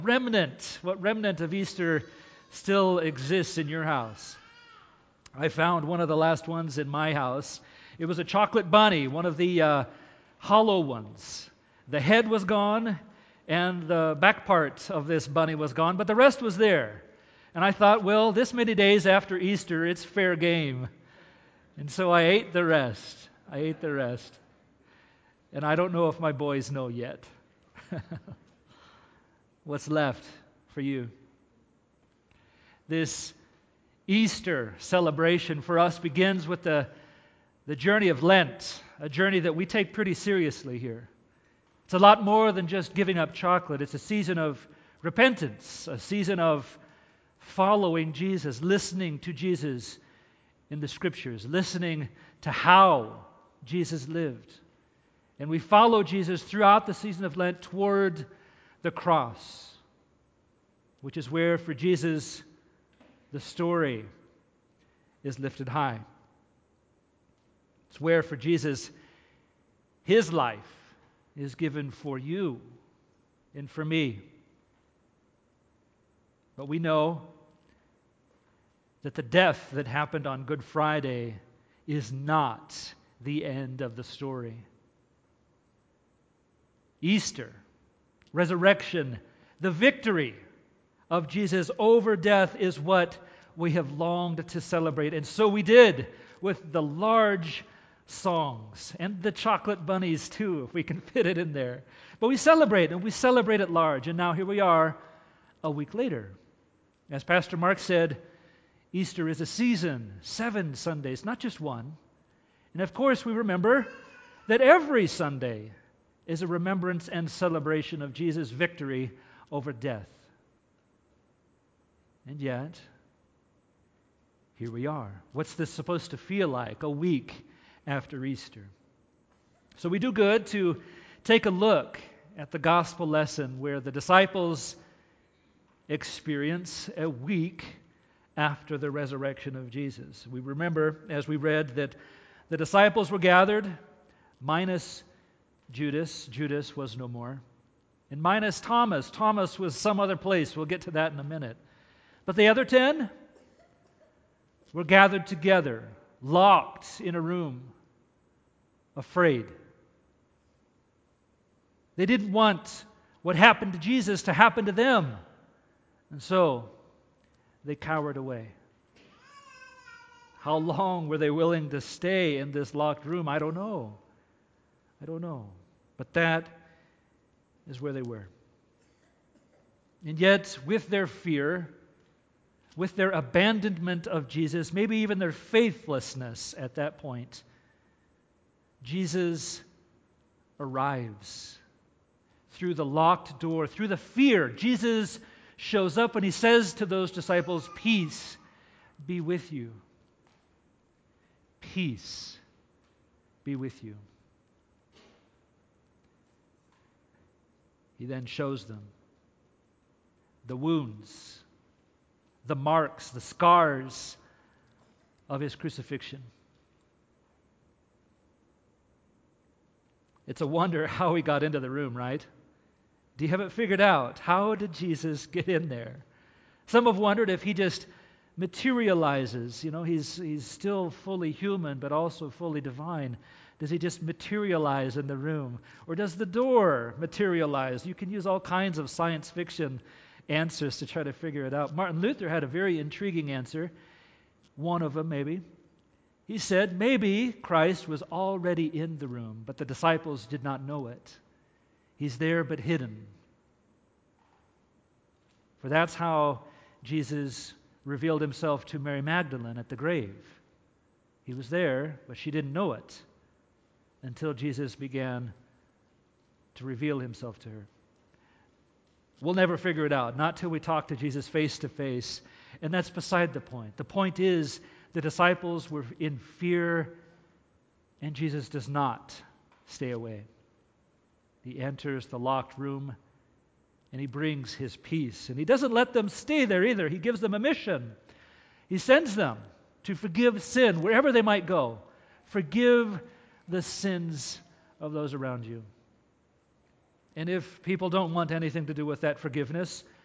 What remnant of Easter still exists in your house? I found one of the last ones in my house. It was a chocolate bunny, one of the hollow ones. The head was gone, and the back part of this bunny was gone, but the rest was there. And I thought, well, this many days after Easter, it's fair game. And so I ate the rest. And I don't know if my boys know yet. What's left for you? This Easter celebration for us begins with the journey of Lent, a journey that we take pretty seriously here. It's a lot more than just giving up chocolate. It's a season of repentance, a season of following Jesus, listening to Jesus in the Scriptures, listening to how Jesus lived. And we follow Jesus throughout the season of Lent toward the cross, which is where for Jesus the story is lifted high. It's where for Jesus His life is given for you and for me. But we know that the death that happened on Good Friday is not the end of the story. Easter, resurrection, the victory of Jesus over death is what we have longed to celebrate. And so we did with the large songs and the chocolate bunnies too, if we can fit it in there. But we celebrate, and we celebrate at large. And now here we are a week later. As Pastor Mark said, Easter is a season, 7 Sundays, not just one. And of course we remember that every Sunday is a remembrance and celebration of Jesus' victory over death. And yet, here we are. What's this supposed to feel like a week after Easter? So we do good to take a look at the gospel lesson where the disciples experience a week after the resurrection of Jesus. We remember, as we read, that the disciples were gathered, minus Judas. Judas was no more. And minus Thomas. Thomas was some other place. We'll get to that in a minute. But the other 10 were gathered together, locked in a room, afraid. They didn't want what happened to Jesus to happen to them. And so they cowered away. How long were they willing to stay in this locked room? I don't know. But that is where they were. And yet, with their fear, with their abandonment of Jesus, maybe even their faithlessness at that point, Jesus arrives through the locked door, through the fear. Jesus shows up and He says to those disciples, "Peace be with you. Peace be with you." He then shows them the wounds, the marks, the scars of His crucifixion. It's a wonder how He got into the room, right? Do you have it figured out? How did Jesus get in there? Some have wondered if He just materializes. He's still fully human, but also fully divine. Does He just materialize in the room? Or does the door materialize? You can use all kinds of science fiction answers to try to figure it out. Martin Luther had a very intriguing answer. One of them, maybe. He said maybe Christ was already in the room, but the disciples did not know it. He's there but hidden. For that's how Jesus revealed Himself to Mary Magdalene at the grave. He was there, but she didn't know it until Jesus began to reveal Himself to her. We'll never figure it out, not till we talk to Jesus face to face. And that's beside the point. The point is the disciples were in fear, and Jesus does not stay away. He enters the locked room, and He brings His peace. And He doesn't let them stay there either. He gives them a mission. He sends them to forgive sin wherever they might go. Forgive the sins of those around you. And if people don't want anything to do with that forgiveness,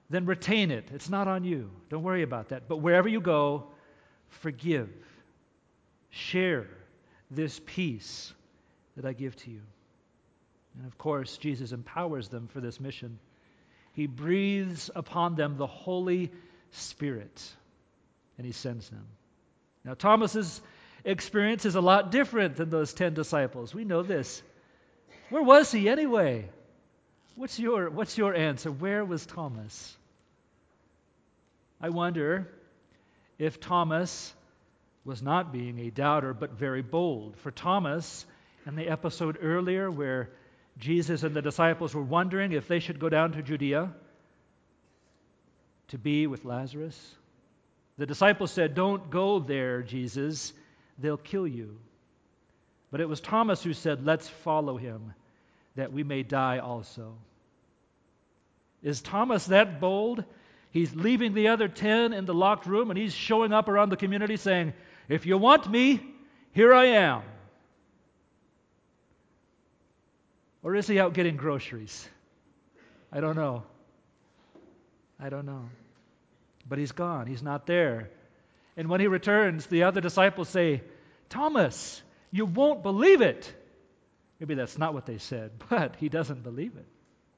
then retain it. It's not on you. Don't worry about that. But wherever you go, forgive. Share this peace that I give to you. And of course, Jesus empowers them for this mission. He breathes upon them the Holy Spirit, and he sends them. Now, Thomas's experience is a lot different than those 10 disciples. We know this. Where was he anyway? What's your answer? Where was Thomas? I wonder if Thomas was not being a doubter, but very bold. For Thomas, in the episode earlier where Jesus and the disciples were wondering if they should go down to Judea to be with Lazarus, the disciples said, "Don't go there, Jesus. They'll kill you." But it was Thomas who said, "Let's follow him, that we may die also." Is Thomas that bold? He's leaving the other 10 in the locked room, and he's showing up around the community saying, "If you want me, here I am." Or is he out getting groceries? I don't know. But he's gone. He's not there. And when he returns, the other disciples say, "Thomas, you won't believe it." Maybe that's not what they said, but he doesn't believe it.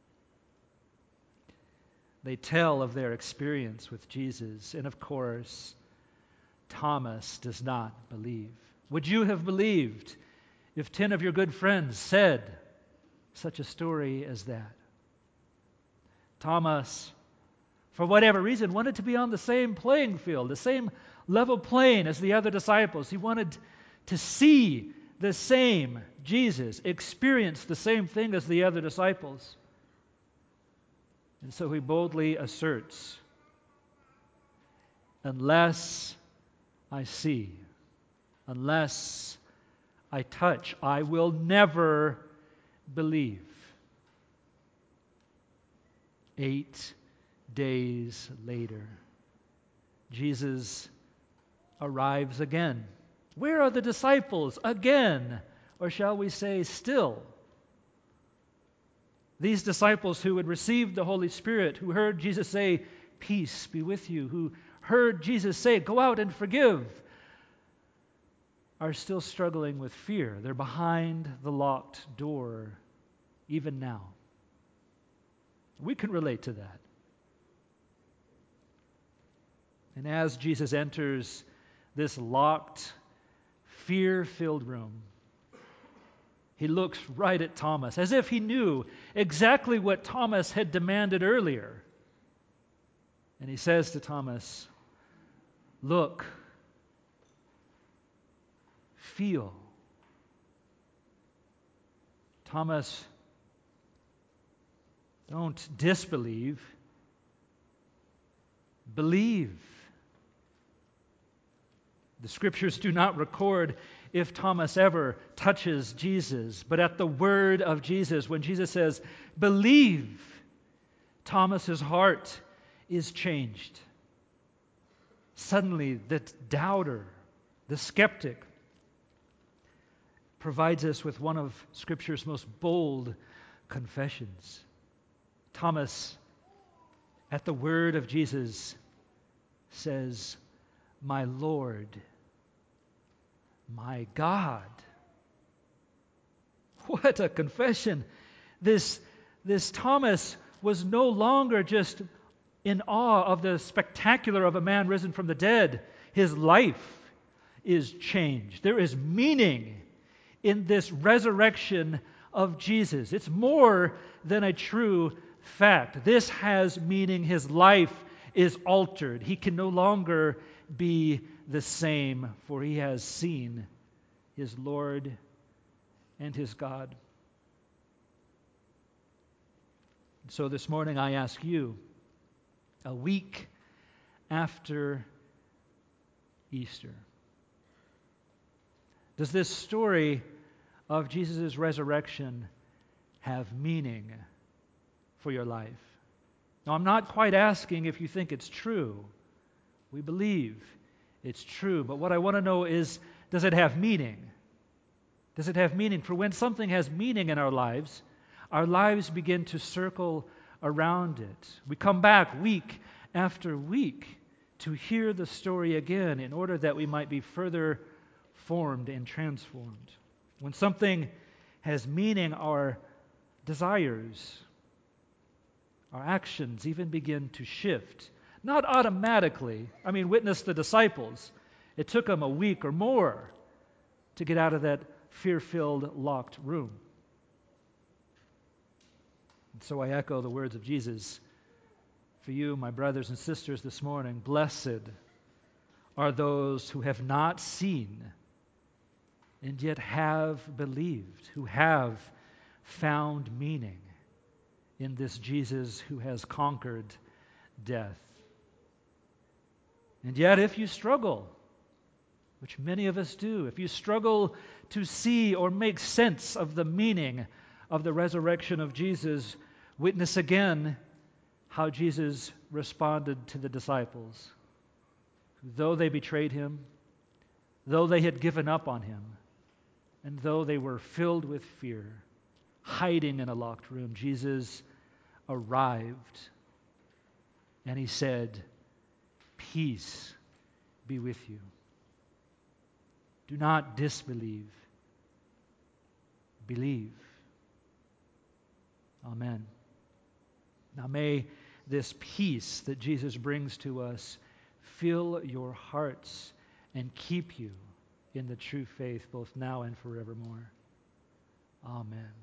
They tell of their experience with Jesus, and of course, Thomas does not believe. Would you have believed if 10 of your good friends said such a story as that? Thomas, for whatever reason, wanted to be on the same playing field, the same level plane as the other disciples. He wanted to see the same Jesus, experience the same thing as the other disciples. And so he boldly asserts, "Unless I see, unless I touch, I will never believe." 8 days later, Jesus arrives again. Where are the disciples? Again, or shall we say still? These disciples who had received the Holy Spirit, who heard Jesus say, "Peace be with you," who heard Jesus say, "Go out and forgive," are still struggling with fear. They're behind the locked door even now. We can relate to that. And as Jesus enters this locked, fear-filled room, he looks right at Thomas, as if he knew exactly what Thomas had demanded earlier. And he says to Thomas, "Look, feel." Thomas, don't disbelieve, believe. The Scriptures do not record if Thomas ever touches Jesus, but at the word of Jesus, when Jesus says, "Believe," Thomas's heart is changed. Suddenly, the doubter, the skeptic, provides us with one of Scripture's most bold confessions. Thomas, at the word of Jesus, says, "My Lord, my God." What a confession. This Thomas was no longer just in awe of the spectacular of a man risen from the dead. His life is changed. There is meaning in this resurrection of Jesus. It's more than a true fact. This has meaning. His life is altered. He can no longer be the same, for he has seen his Lord and his God. So this morning I ask you, a week after Easter, does this story of Jesus' resurrection have meaning for your life? Now, I'm not quite asking if you think it's true. We believe it's true. But what I want to know is, does it have meaning? Does it have meaning? For when something has meaning in our lives begin to circle around it. We come back week after week to hear the story again in order that we might be further formed and transformed. When something has meaning, our desires, our actions even begin to shift. Not automatically. I mean, witness the disciples. It took them a week or more to get out of that fear-filled, locked room. And so I echo the words of Jesus for you, my brothers and sisters, this morning. Blessed are those who have not seen and yet have believed, who have found meaning in this Jesus who has conquered death. And yet, if you struggle, which many of us do, if you struggle to see or make sense of the meaning of the resurrection of Jesus, witness again how Jesus responded to the disciples. Though they betrayed him, though they had given up on him, and though they were filled with fear, hiding in a locked room, Jesus arrived and he said, "Peace be with you. Do not disbelieve. Believe." Amen. Now may this peace that Jesus brings to us fill your hearts and keep you in the true faith both now and forevermore. Amen.